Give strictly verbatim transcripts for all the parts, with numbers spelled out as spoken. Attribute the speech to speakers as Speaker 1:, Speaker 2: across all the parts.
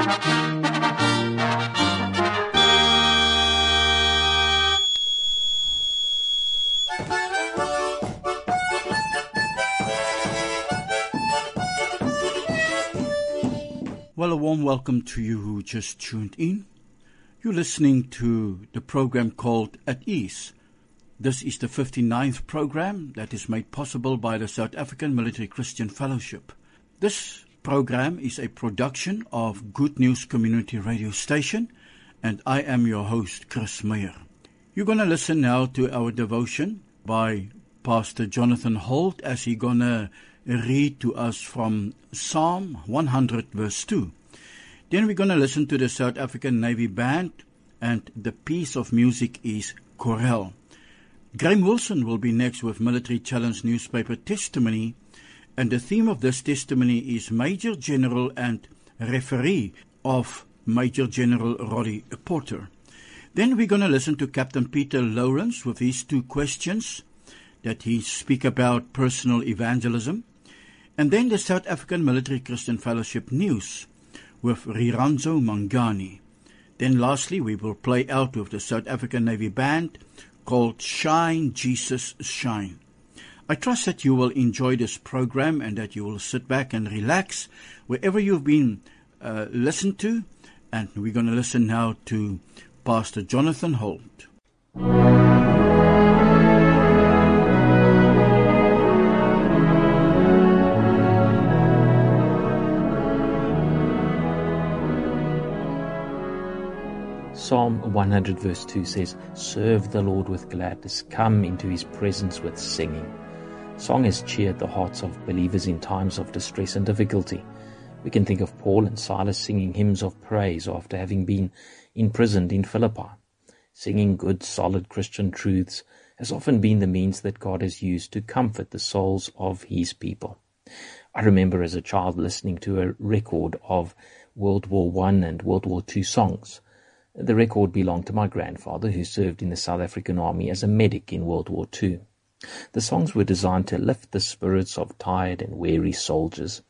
Speaker 1: Well, a warm welcome to you who just tuned in. You're listening to the program called At Ease. This is the fifty-ninth program that is made possible by the South African Military Christian Fellowship. This program is a production of Good News Community Radio Station, and I am your host, Chris Meyer. You're going to listen now to our devotion by Pastor Jonathan Holt as he's going to read to us from Psalm one hundred verse two. Then we're going to listen to the South African Navy Band, and the piece of music is Chorale. Graham Wilson will be next with Military Challenge newspaper testimony, and the theme of this testimony is Major General and referee of Major General Roddy Porter. Then we're going to listen to Captain Peter Lawrence with his two questions that he speak about personal evangelism. And then the South African Military Christian Fellowship News with Riranzo Mangani. Then lastly, we will play out with the South African Navy Band called Shine, Jesus, Shine. I trust that you will enjoy this program and that you will sit back and relax wherever you've been uh, listened to. And we're going to listen now to Pastor Jonathan Holt.
Speaker 2: Psalm one hundred verse two says, "Serve the Lord with gladness, come into his presence with singing." Song has cheered the hearts of believers in times of distress and difficulty. We can think of Paul and Silas singing hymns of praise after having been imprisoned in Philippi. Singing good, solid Christian truths has often been the means that God has used to comfort the souls of his people. I remember as a child listening to a record of World War One and World War Two songs. The record belonged to my grandfather, who served in the South African Army as a medic in World War Two. The songs were designed to lift the spirits of tired and weary soldiers.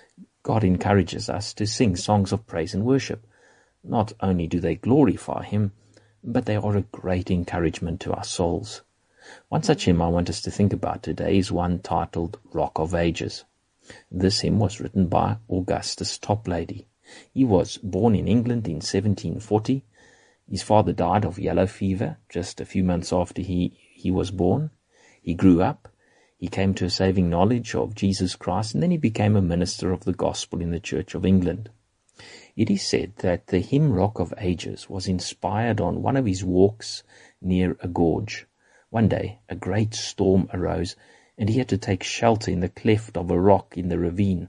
Speaker 2: God encourages us to sing songs of praise and worship. Not only do they glorify him, but they are a great encouragement to our souls. One such hymn I want us to think about today is one titled Rock of Ages. This hymn was written by Augustus Toplady. He was born in England in seventeen forty. His father died of yellow fever just a few months after he, he was born. He grew up. He came to a saving knowledge of Jesus Christ, and then he became a minister of the gospel in the Church of England. It is said that the hymn Rock of Ages was inspired on one of his walks near a gorge. One day, a great storm arose, and he had to take shelter in the cleft of a rock in the ravine.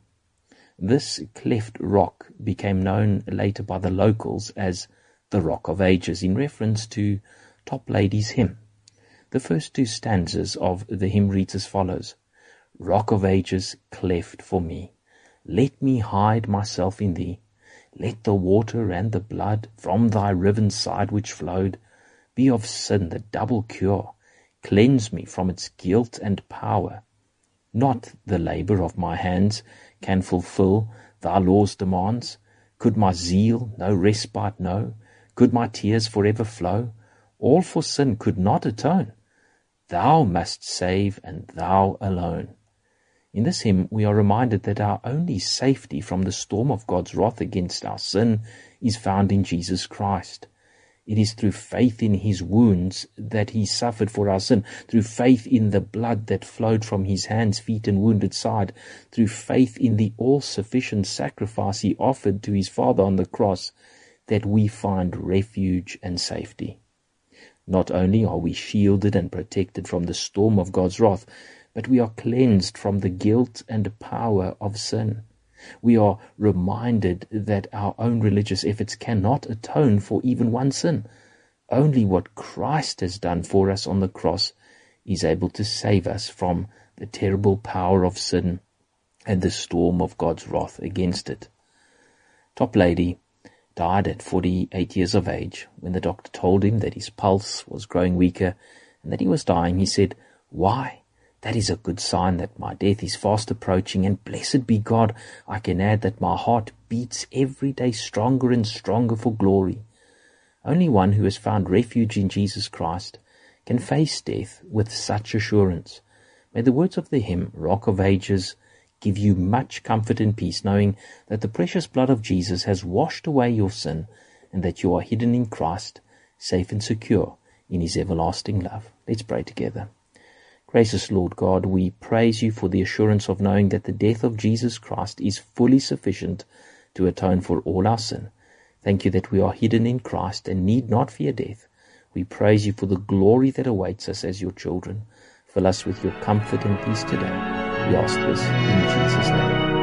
Speaker 2: This cleft rock became known later by the locals as the Rock of Ages, in reference to Toplady's hymn. The first two stanzas of the hymn reads as follows: "Rock of Ages, cleft for me, let me hide myself in thee. Let the water and the blood from thy riven side which flowed be of sin the double cure. Cleanse me from its guilt and power. Not the labour of my hands can fulfil thy law's demands. Could my zeal no respite know? Could my tears forever flow? All for sin could not atone. Thou must save, and thou alone." In this hymn, we are reminded that our only safety from the storm of God's wrath against our sin is found in Jesus Christ. It is through faith in his wounds that he suffered for our sin, through faith in the blood that flowed from his hands, feet, and wounded side, through faith in the all-sufficient sacrifice he offered to his Father on the cross, that we find refuge and safety. Not only are we shielded and protected from the storm of God's wrath, but we are cleansed from the guilt and power of sin. We are reminded that our own religious efforts cannot atone for even one sin. Only what Christ has done for us on the cross is able to save us from the terrible power of sin and the storm of God's wrath against it. Toplady died at forty-eight years of age. When the doctor told him that his pulse was growing weaker and that he was dying, he said, "Why? That is a good sign that my death is fast approaching, and blessed be God, I can add that my heart beats every day stronger and stronger for glory. Only one who has found refuge in Jesus Christ can face death with such assurance. May the words of the hymn, Rock of Ages, give you much comfort and peace, knowing that the precious blood of Jesus has washed away your sin and that you are hidden in Christ, safe and secure in his everlasting love. Let's pray together. Gracious Lord God, we praise you for the assurance of knowing that the death of Jesus Christ is fully sufficient to atone for all our sin. Thank you that we are hidden in Christ and need not fear death. We praise you for the glory that awaits us as your children. Fill us with your comfort and peace today. We ask this in Jesus' name.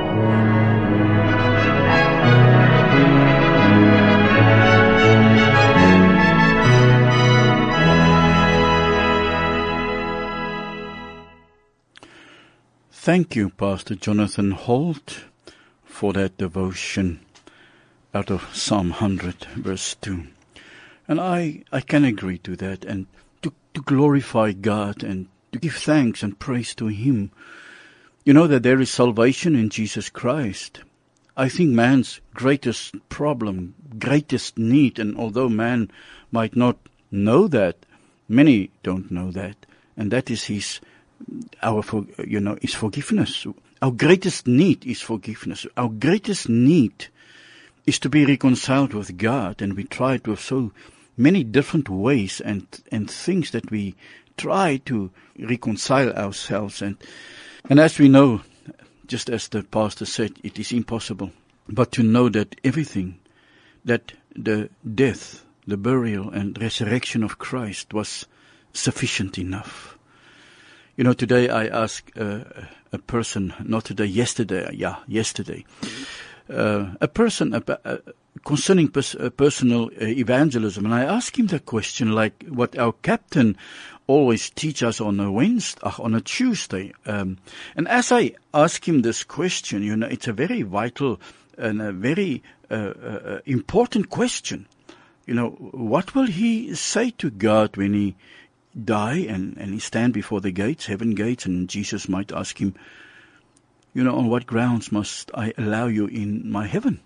Speaker 1: Thank you, Pastor Jonathan Holt, for that devotion out of Psalm one hundred, verse two. And I, I can agree to that, and to, to glorify God and to give thanks and praise to him. You know that there is salvation in Jesus Christ. I think man's greatest problem, greatest need, and although man might not know that, many don't know that, and that is his Our, you know, is forgiveness. Our greatest need is forgiveness. Our greatest need is to be reconciled with God, and we try it with so many different ways and and things that we try to reconcile ourselves. And and as we know, just as the pastor said, it is impossible. But to know that everything, that the death, the burial, and resurrection of Christ was sufficient enough. You know, today I asked uh, a person, not today, yesterday, yeah, yesterday, uh, a person uh, uh, concerning pers- uh, personal uh, evangelism, and I asked him the question like what our captain always teaches us on a Wednesday, uh, on a Tuesday. Um, and as I asked him this question, you know, it's a very vital and a very uh, uh, important question. You know, what will he say to God when he die and, and he stand before the gates, heaven gates, and Jesus might ask him, you know, on what grounds must I allow you in my heaven?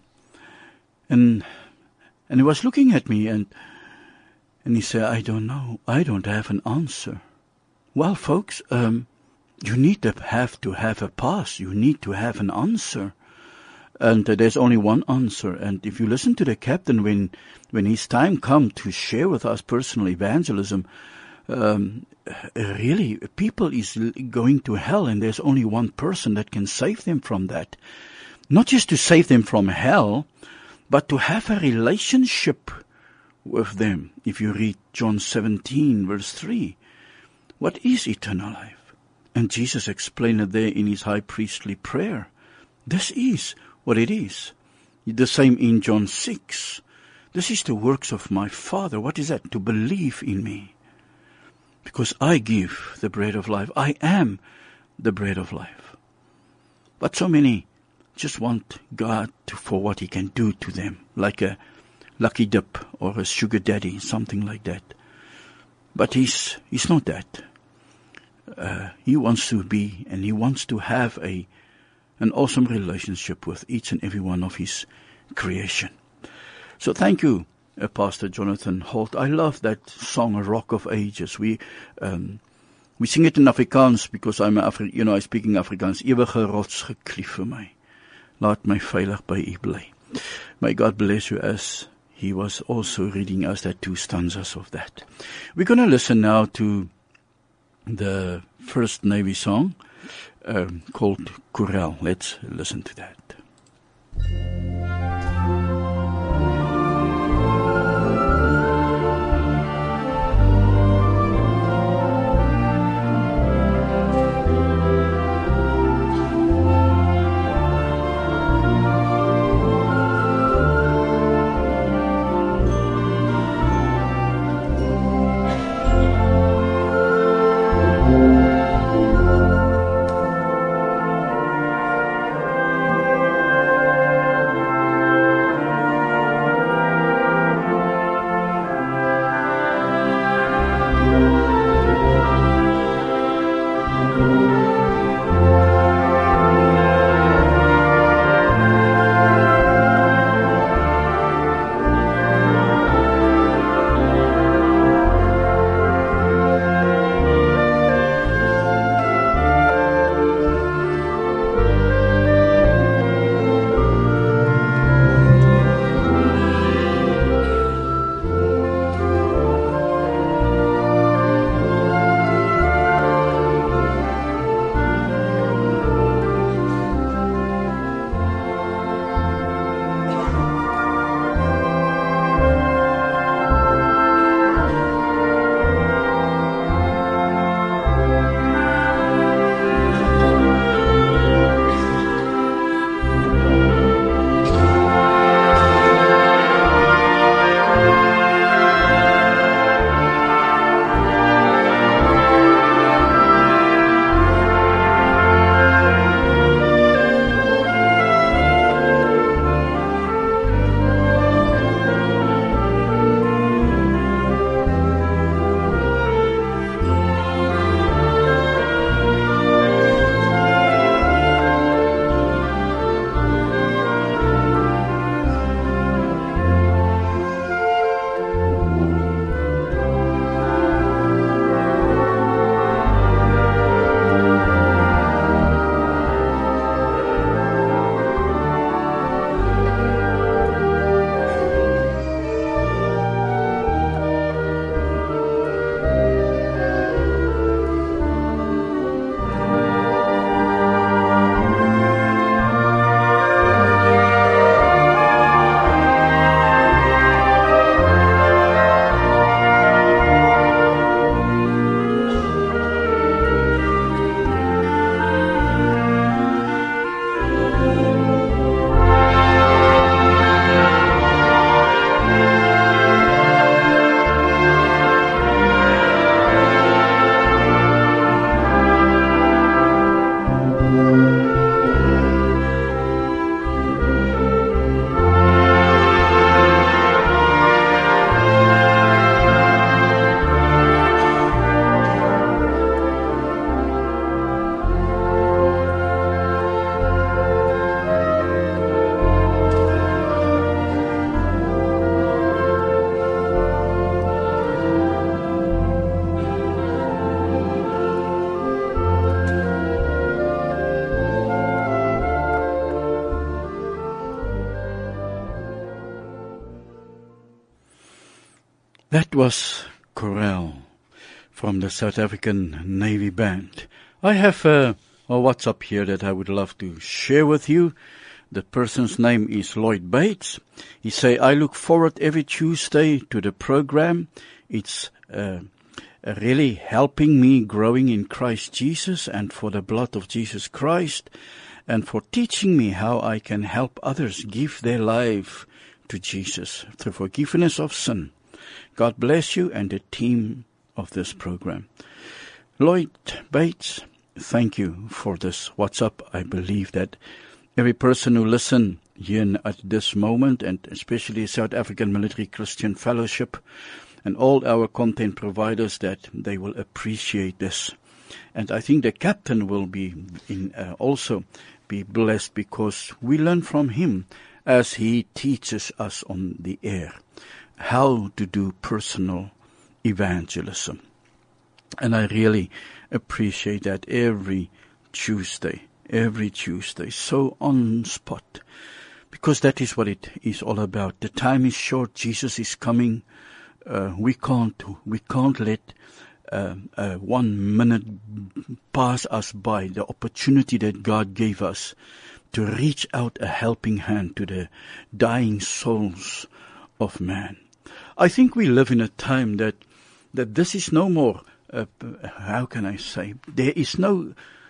Speaker 1: And and he was looking at me and and he said, I don't know. I don't have an answer. Well, folks, um, you need to have to have a pass. You need to have an answer. And uh, there's only one answer. And if you listen to the captain when when his time come to share with us personal evangelism, Um, really, people is going to hell, and there's only one person that can save them from that. Not just to save them from hell, but to have a relationship with them. If you read John seventeen, verse three, what is eternal life? And Jesus explained it there in his high priestly prayer. This is what it is. The same in John six. This is the works of my Father. What is that? To believe in me. Because I give the bread of life. I am the bread of life. But so many just want God to, for what he can do to them, like a lucky dip or a sugar daddy, something like that. But he's he's not that. Uh, he wants to be, and he wants to have a an awesome relationship with each and every one of his creation. So thank you, Uh, Pastor Jonathan Holt. I love that song, Rock of Ages. We um, we sing it in Afrikaans because I'm Afri- you know, I'm speaking Afrikaans. Ewige rots geklief vir my. Laat my veilig by u bly. May God bless you as he was also reading us that two stanzas of that. We're going to listen now to the First Navy song um, called Corral. Let's listen to that. That was Chorale from the South African Navy Band. I have a, a WhatsApp here that I would love to share with you. The person's name is Lloyd Bates. He say, I look forward every Tuesday to the program. It's uh, really helping me growing in Christ Jesus and for the blood of Jesus Christ, and for teaching me how I can help others give their life to Jesus through forgiveness of sin. God bless you and the team of this program. Lloyd Bates, thank you for this WhatsApp. I believe that every person who listen here at this moment, and especially South African Military Christian Fellowship and all our content providers, that they will appreciate this. And I think the captain will be in, uh, also be blessed, because we learn from him as he teaches us on the air how to do personal evangelism. And I really appreciate that every Tuesday, every Tuesday, so on spot, because that is what it is all about. The time is short. Jesus is coming. Uh, we can't, we can't let uh, uh, one minute pass us by, the opportunity that God gave us to reach out a helping hand to the dying souls of man. I think we live in a time that that this is no more, uh, how can I say, there is no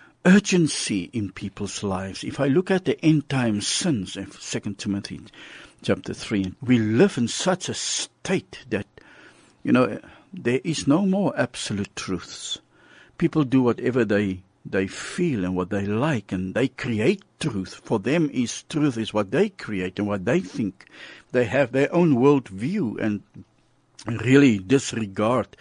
Speaker 1: urgency in people's lives. If I look at the end time sins of Second Timothy chapter three, we live in such a state that, you know, there is no more absolute truths. People do whatever they they feel and what they like, and they create truth. For them, is truth is what they create and what they think. They have their own world view and really disregard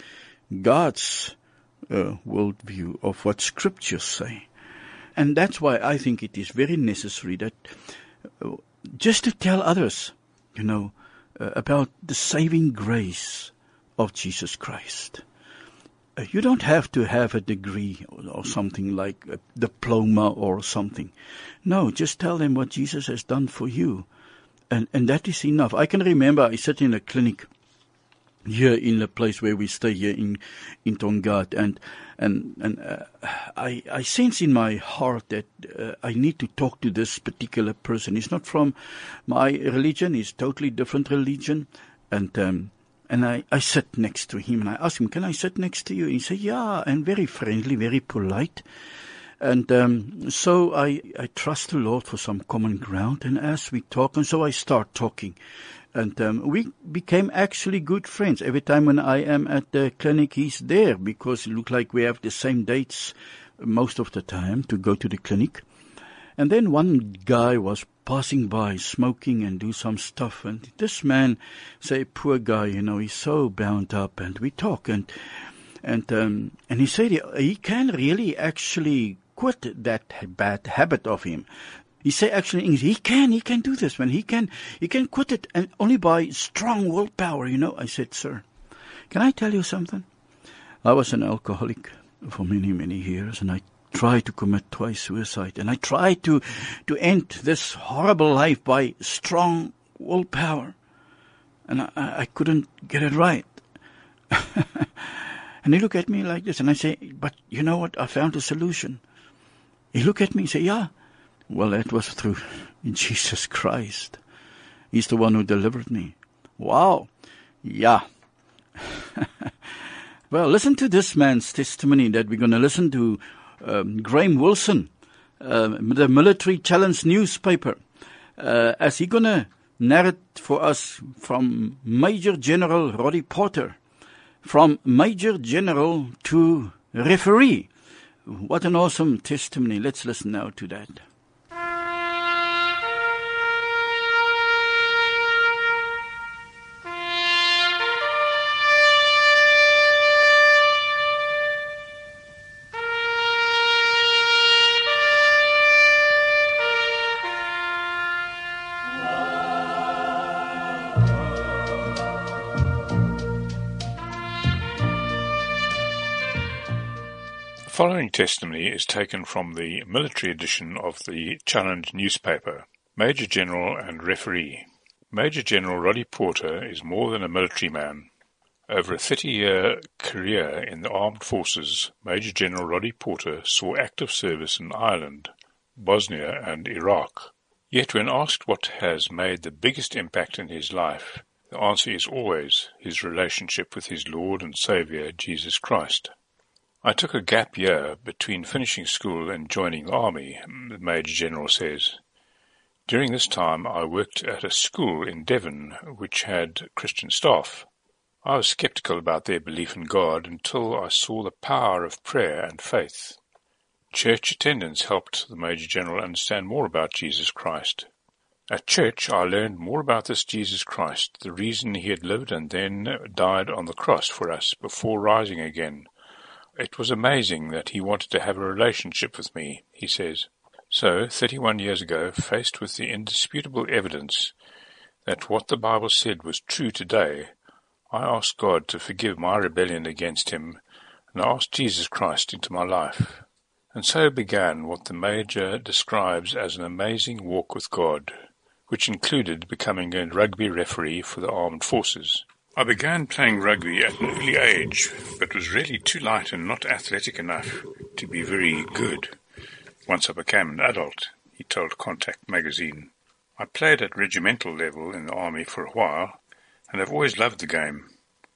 Speaker 1: God's uh, world view of what scriptures say. And that's why I think it is very necessary that uh, just to tell others, you know, uh, about the saving grace of Jesus Christ. Uh, you don't have to have a degree or, or something like a diploma or something. No, just tell them what Jesus has done for you. And, and that is enough. I can remember I sat in a clinic here in the place where we stay here in, in Tongaat, and, and, and, uh, I, I sense in my heart that, uh, I need to talk to this particular person. He's not from my religion. He's totally different religion. And, um, And I, I sat next to him, and I asked him, can I sit next to you? And he said, yeah, and very friendly, very polite. And um, so I, I trust the Lord for some common ground. And as we talk, and so I start talking. And um, we became actually good friends. Every time when I am at the clinic, he's there, because it looked like we have the same dates most of the time to go to the clinic. And then one guy was passing by, smoking and do some stuff. And this man, say, poor guy, you know, he's so bound up. And we talk, and and um, and he said he, he can really actually quit that bad habit of him. He said actually he can he can do this, man. He can he can quit it, and only by strong willpower. You know, I said, sir, can I tell you something? I was an alcoholic for many many years, and I tried to commit twice suicide, and I tried to to end this horrible life by strong willpower, and I, I couldn't get it right. And he looked at me like this, and I say, but you know what? I found a solution. He looked at me and said, yeah, well, that was through Jesus Christ. He's the one who delivered me. Wow. Yeah. Well, listen to this man's testimony that we're going to listen to. Um, Graham Wilson, uh, the Military Challenge newspaper, uh, as he's going to narrate for us from Major General Roddy Porter, from Major General to referee. What an awesome testimony. Let's listen now to that.
Speaker 3: The following testimony is taken from the military edition of the Challenge newspaper. Major General and referee. Major General Roddy Porter is more than a military man. Over a thirty-year career in the armed forces, Major General Roddy Porter saw active service in Ireland, Bosnia and Iraq. Yet when asked what has made the biggest impact in his life, the answer is always his relationship with his Lord and Saviour, Jesus Christ. I took a gap year between finishing school and joining the army, the Major General says. During this time I worked at a school in Devon which had Christian staff. I was skeptical about their belief in God until I saw the power of prayer and faith. Church attendance helped the Major General understand more about Jesus Christ. At church I learned more about this Jesus Christ, the reason he had lived and then died on the cross for us before rising again. It was amazing that he wanted to have a relationship with me, he says. So, thirty-one years ago, faced with the indisputable evidence that what the Bible said was true today, I asked God to forgive my rebellion against him, and I asked Jesus Christ into my life. And so began what the Major describes as an amazing walk with God, which included becoming a rugby referee for the armed forces. I began playing rugby at an early age, but was really too light and not athletic enough to be very good once I became an adult, he told Contact magazine. I played at regimental level in the army for a while, and have always loved the game.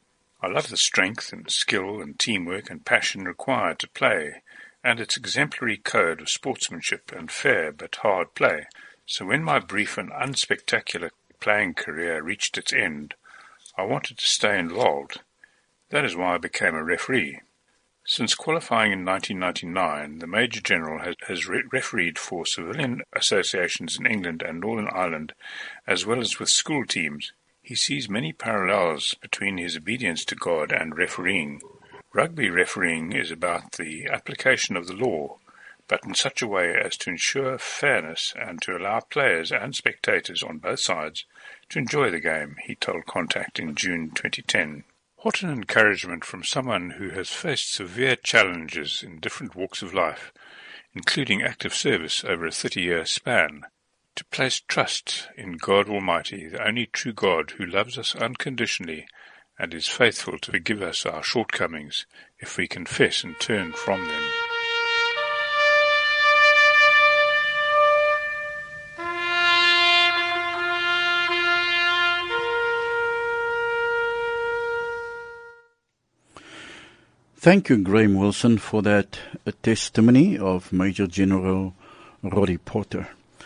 Speaker 3: I love the strength and skill and teamwork and passion required to play, and its exemplary code of sportsmanship and fair but hard play. So when my brief and unspectacular playing career reached its end, I wanted to stay involved. That is why I became a referee. Since qualifying in nineteen ninety-nine, the Major General has, has re- refereed for civilian associations in England and Northern Ireland, as well as with school teams. He sees many parallels between his obedience to God and refereeing. Rugby refereeing is about the application of the law, but in such a way as to ensure fairness and to allow players and spectators on both sides to enjoy the game, he told Contact in June twenty ten. What an encouragement from someone who has faced severe challenges in different walks of life, including active service over a thirty-year span, to place trust in God Almighty, the only true God who loves us unconditionally and is faithful to forgive us our shortcomings if we confess and turn from them.
Speaker 1: Thank you, Graham Wilson, for that uh, testimony of Major General Roddy Porter.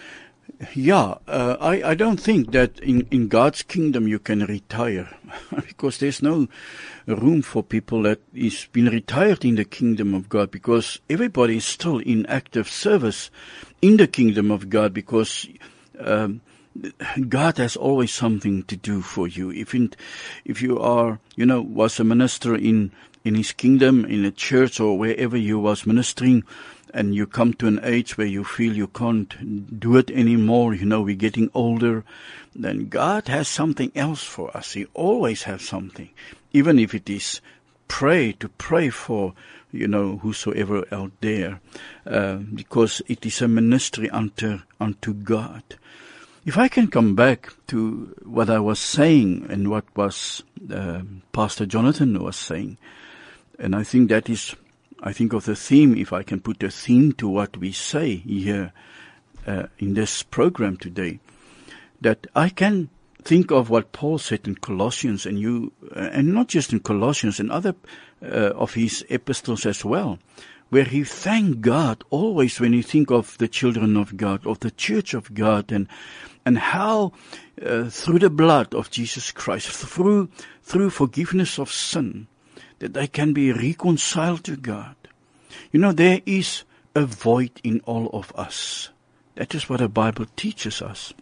Speaker 1: Yeah, uh, I, I don't think that in, in God's kingdom you can retire because there's no room for people that is been retired in the kingdom of God, because everybody is still in active service in the kingdom of God, because um, God has always something to do for you. If in, if you are, you know, was a minister in in his kingdom, in a church or wherever you was ministering, and you come to an age where you feel you can't do it anymore, you know, we're getting older, then God has something else for us. He always has something, even if it is pray, to pray for, you know, whosoever out there, uh, because it is a ministry unto, unto God. If I can come back to what I was saying and what was uh, Pastor Jonathan was saying, and I think that is, I think of the theme, if I can put a theme to what we say here uh, in this program today, that I can think of what Paul said in Colossians, and you, uh, and not just in Colossians, and other uh, of his epistles as well, where he thanked God always when you think of the children of God, of the church of God, and and how uh, through the blood of Jesus Christ, through through forgiveness of sin, that they can be reconciled to God. You know, there is a void in all of us. That is what the Bible teaches us.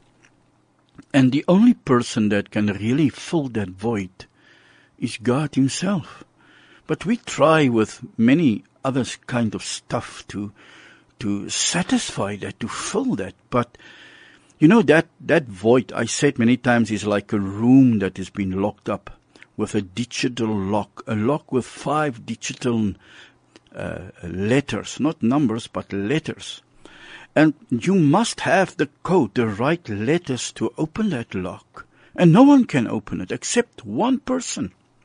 Speaker 1: And the only person that can really fill that void is God himself. But we try with many other kind of stuff to to satisfy that, to fill that. But, you know, that, that void, I said many times, is like a room that has been locked up with a digital lock, a lock with five digital uh, letters, not numbers, but letters. And you must have the code, the right letters to open that lock. And no one can open it except one person.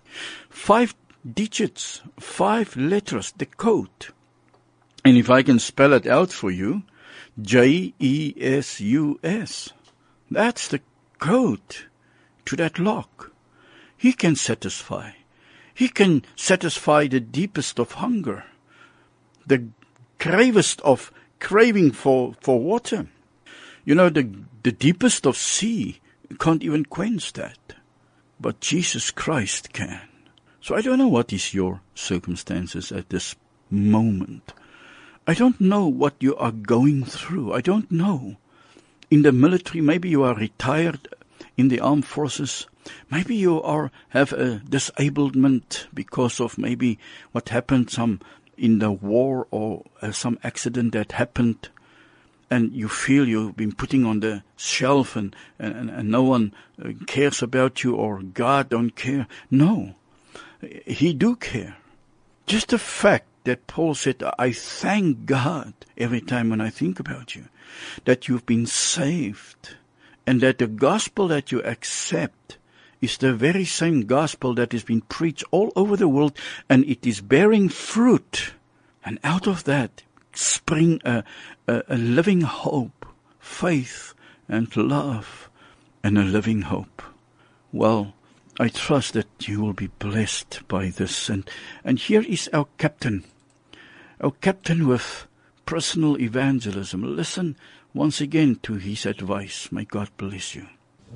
Speaker 1: Five digits, five letters, the code. And if I can spell it out for you, J E S U S. That's the code to that lock. He can satisfy. He can satisfy the deepest of hunger, the gravest of craving for, for water. You know, the, the deepest of sea can't even quench that. But Jesus Christ can. So I don't know what is your circumstances at this moment. I don't know what you are going through. I don't know. In the military, maybe you are retired in the armed forces. Maybe you are have a disablement because of maybe what happened some in the war or uh, some accident that happened, and you feel you've been putting on the shelf and, and, and no one uh, cares about you, or God don't care. No, He do care. Just the fact that Paul said, I thank God every time when I think about you, that you've been saved, and that the gospel that you accept is the very same gospel that has been preached all over the world, and it is bearing fruit. And out of that spring a, a, a living hope, faith and love, and a living hope. Well, I trust that you will be blessed by this. And, and here is our captain, our captain with personal evangelism. Listen once again to his advice. May God bless you.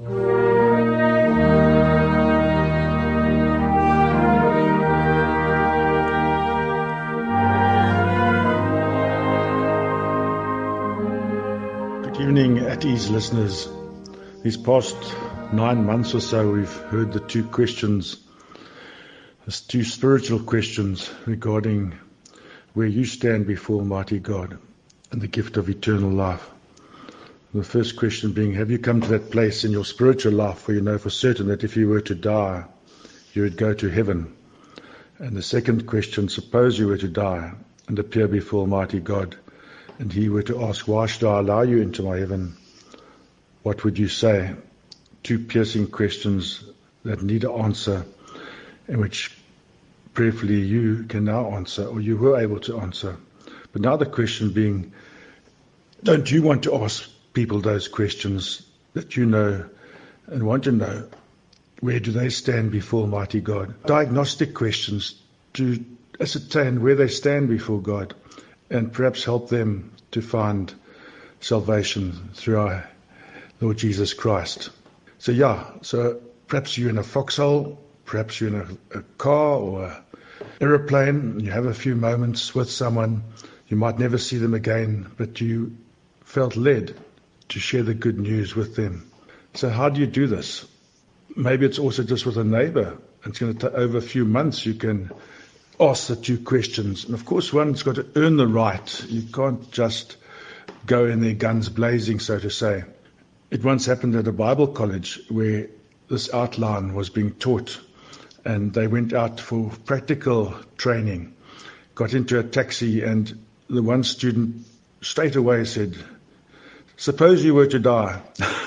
Speaker 4: Good evening, At Ease listeners. These past nine months or so, we've heard the two questions, the two spiritual questions regarding where you stand before Almighty God and the gift of eternal life. The first question being, have you come to that place in your spiritual life where you know for certain that if you were to die, you would go to heaven? And the second question, suppose you were to die and appear before Almighty God, and He were to ask, why should I allow you into my heaven? What would you say? Two piercing questions that need an answer, in which prayerfully you can now answer, or you were able to answer. But now the question being, don't you want to ask people those questions that you know and want to know? Where do they stand before Almighty God? Diagnostic questions to ascertain where they stand before God, and perhaps help them to find salvation through our Lord Jesus Christ. So yeah, so perhaps you're in a foxhole, perhaps you're in a, a car or an aeroplane, and you have a few moments with someone. You might never see them again, but you felt led to share the good news with them. So how do you do this? Maybe it's also just with a neighbor. It's going to take over a few months. You can ask the two questions. And of course, one's got to earn the right. You can't just go in there guns blazing, so to say. It once happened at a Bible college where this outline was being taught, and they went out for practical training, got into a taxi, and the one student straight away said, suppose you were to die.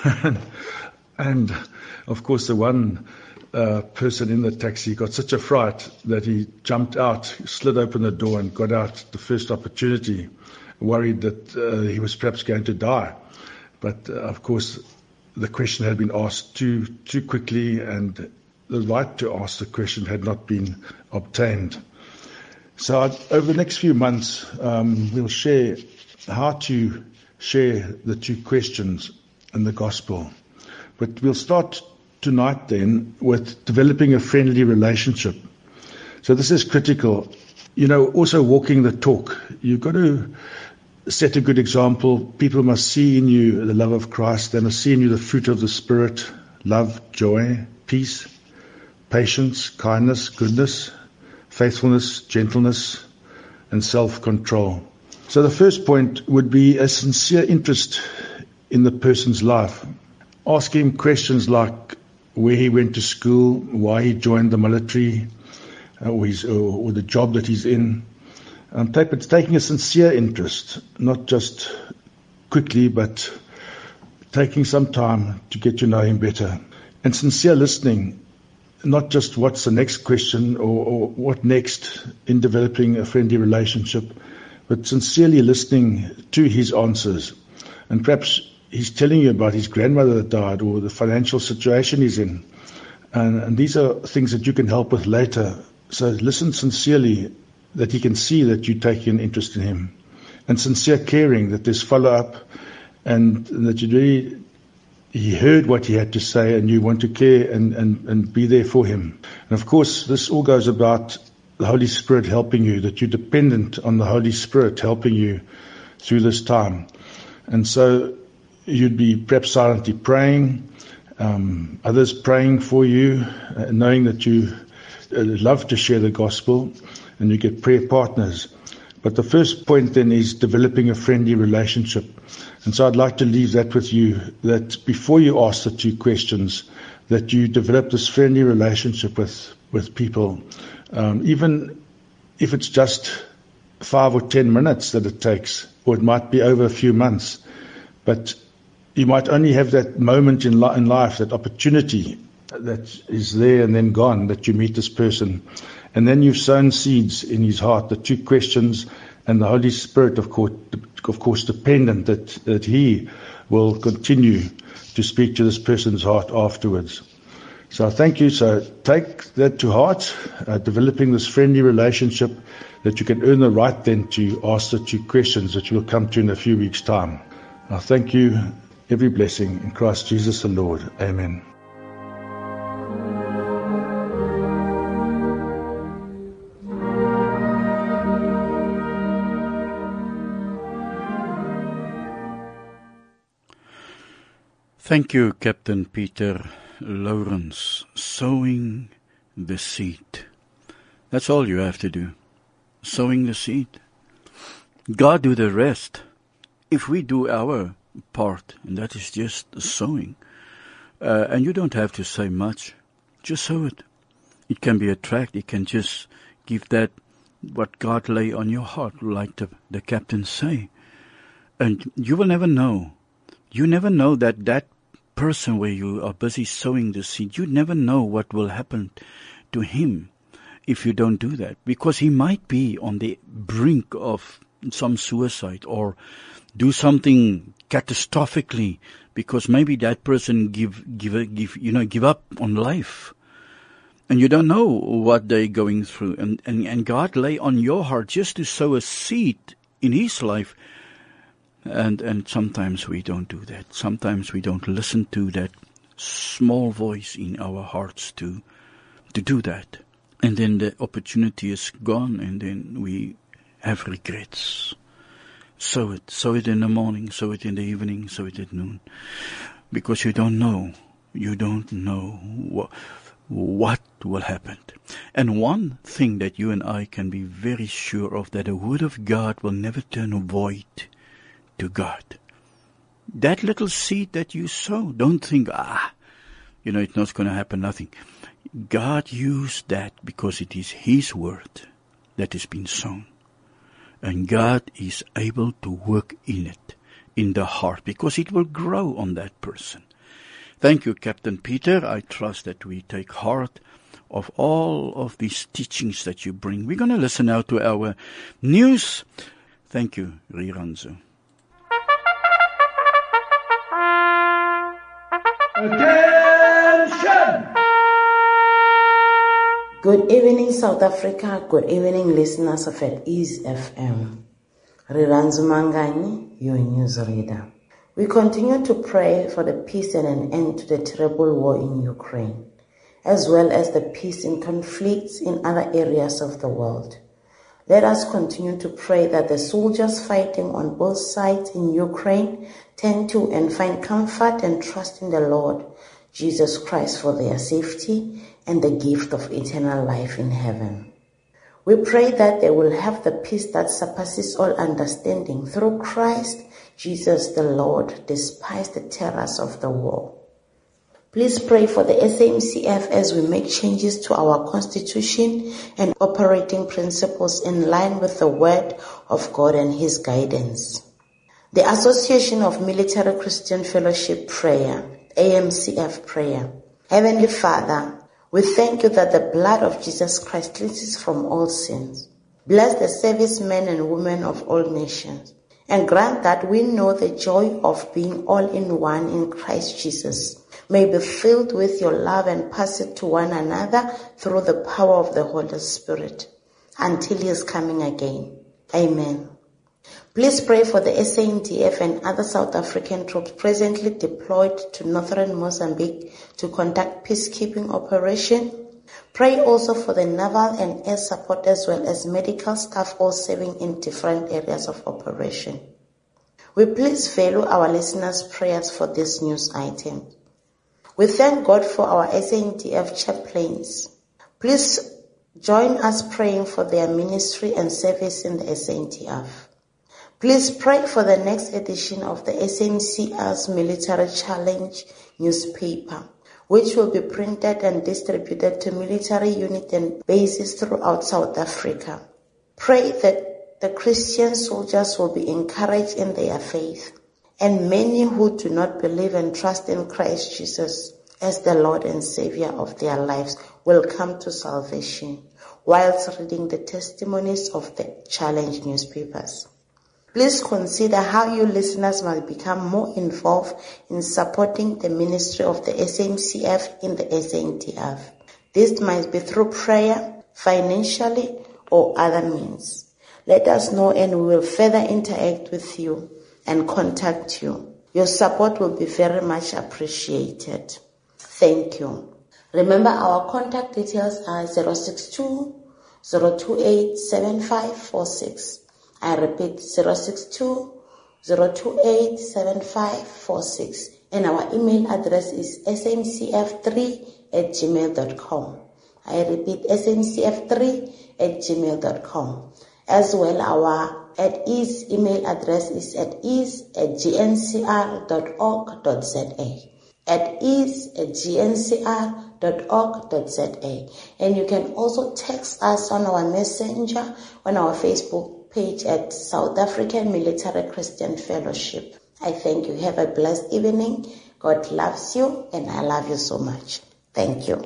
Speaker 4: And of course the one uh, person in the taxi got such a fright that he jumped out, slid open the door and got out the first opportunity, worried that uh, he was perhaps going to die. But uh, of course the question had been asked too too quickly, and the right to ask the question had not been obtained. So I'd, over the next few months, um, we'll share how to share the two questions in the gospel. But we'll start tonight then with developing a friendly relationship. So this is critical. You know, also walking the talk. You've got to set a good example. People must see in you the love of Christ. They must see in you the fruit of the Spirit: love, joy, peace, patience, kindness, goodness, faithfulness, gentleness, and self-control. So the first point would be a sincere interest in the person's life. Ask him questions like where he went to school, why he joined the military, or, his, or the job that he's in. Um, it's taking a sincere interest, not just quickly, but taking some time to get to know him better. And sincere listening. not just what's the next question or, or what next in developing a friendly relationship, but sincerely listening to his answers. And perhaps he's telling you about his grandmother that died or the financial situation he's in. And, and these are things that you can help with later. So listen sincerely, that he can see that you take an interest in him. And sincere caring, that there's follow-up, and, and that you really, he heard what he had to say and you want to care and, and, and be there for him. And of course, this all goes about the Holy Spirit helping you, that you're dependent on the Holy Spirit helping you through this time. And so you'd be perhaps silently praying, um, others praying for you, uh, knowing that you uh, love to share the gospel, and you get prayer partners. But the first point then is developing a friendly relationship. And so I'd like to leave that with you, that before you ask the two questions, that you develop this friendly relationship with, with people. Um, even if it's just five or ten minutes that it takes, or it might be over a few months. But you might only have that moment in, li- in life, that opportunity that is there and then gone, that you meet this person. And then you've sown seeds in his heart, the two questions, and the Holy Spirit, of course, of course dependent that, that he will continue to speak to this person's heart afterwards. So thank you. So take that to heart, uh, developing this friendly relationship, that you can earn the right then to ask the two questions that we'll come to in a few weeks' time. I thank you. Every blessing in Christ Jesus the Lord. Amen.
Speaker 1: Thank you, Captain Peter Lawrence. Sowing the seed. That's all you have to do. Sowing the seed. God do the rest. If we do our part, and that is just sowing, uh, and you don't have to say much, just sow it. It can be a tract. It can just give that what God lay on your heart, like the, the captain say. And you will never know. You never know that that person where you are busy sowing the seed, you never know what will happen to him if you don't do that. Because he might be on the brink of some suicide or do something catastrophically, because maybe that person give, give, give, you know, give up on life. And you don't know what they're going through. And, and, and God lay on your heart just to sow a seed in his life. And, and sometimes we don't do that. Sometimes we don't listen to that small voice in our hearts to, to do that. And then the opportunity is gone, and then we have regrets. Sow it. Sow it in the morning, sow it in the evening, sow it at noon. Because you don't know. You don't know what, what will happen. And one thing that you and I can be very sure of, that the word of God will never turn void to God. That little seed that you sow, don't think, ah, you know, it's not going to happen, nothing. God used that because it is his word that has been sown. And God is able to work in it, in the heart, because it will grow on that person. Thank you, Captain Peter. I trust that we take heart of all of these teachings that you bring. We're going to listen now to our news. Thank you, Riranzo.
Speaker 5: Attention! Good evening, South Africa. Good evening, listeners of At Ease F M. Riranzu Mangani, your newsreader. We continue to pray for the peace and an end to the terrible war in Ukraine, as well as the peace in conflicts in other areas of the world. Let us continue to pray that the soldiers fighting on both sides in Ukraine turn to and find comfort and trust in the Lord Jesus Christ for their safety and the gift of eternal life in heaven. We pray that they will have the peace that surpasses all understanding through Christ Jesus the Lord, despite the terrors of the war. Please pray for the S A M C F as we make changes to our constitution and operating principles in line with the word of God and his guidance. The Association of Military Christian Fellowship Prayer, A M C F Prayer. Heavenly Father, We thank you that the blood of Jesus Christ cleanses from all sins. Bless the servicemen and women of all nations, and grant that we know the joy of being all in one in Christ Jesus, may be filled with your love and pass it to one another through the power of the Holy Spirit, until he is coming again. Amen. Please pray for the S A N D F and other South African troops presently deployed to northern Mozambique to conduct peacekeeping operation. Pray also for the naval and air support as well as medical staff all serving in different areas of operation. We please value our listeners' prayers for this news item. We thank God for our S A N D F chaplains. Please join us praying for their ministry and service in the S A N D F. Please pray for the next edition of the S A N C R's Military Challenge newspaper, which will be printed and distributed to military units and bases throughout South Africa. Pray that the Christian soldiers will be encouraged in their faith, and many who do not believe and trust in Christ Jesus as the Lord and Savior of their lives will come to salvation whilst reading the testimonies of the challenge newspapers. Please consider how you listeners must become more involved in supporting the ministry of the S A N C F in the S A N D F. This might be through prayer, financially, or other means. Let us know and we will further interact with you and contact you. Your support will be very much appreciated. Thank you. Remember, our contact details are zero six two, zero two eight, seven five four six. I repeat, zero six two, zero two eight, seven five four six. And our email address is s n c f three at gmail dot com. I repeat, s n c f three at gmail dot com. As well, our at ease email address is at ease at g n c r dot org dot z a. At ease at g n c r dot org dot z a. And you can also text us on our messenger on our Facebook page at South African Military Christian Fellowship. I thank you. Have a blessed evening. God loves you and I love you so much. Thank you.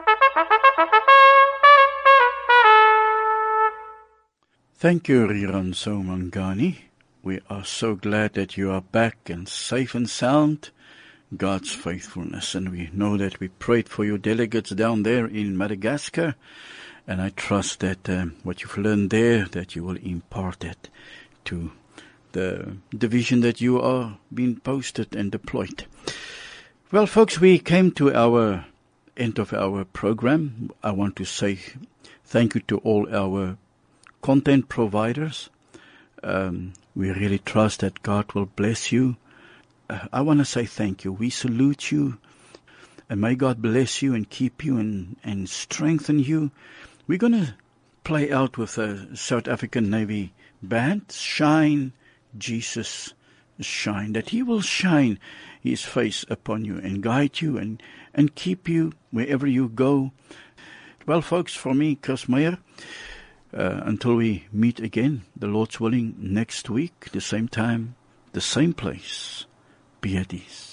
Speaker 1: Thank you, Riranso Mangani. We are so glad that you are back and safe and sound. God's faithfulness. And we know that we prayed for your delegates down there in Madagascar. And I trust that um, what you've learned there, that you will impart it to the division that you are being posted and deployed. Well, folks, we came to our end of our program. I want to say thank you to all our content providers. Um, we really trust that God will bless you. Uh, I want to say thank you. We salute you. And may God bless you and keep you and, and strengthen you. We're going to play out with a South African Navy band, Shine, Jesus, Shine, that he will shine his face upon you and guide you and, and keep you wherever you go. Well, folks, for me, Chris Meyer, uh, until we meet again, the Lord's willing, next week, the same time, the same place, be at ease.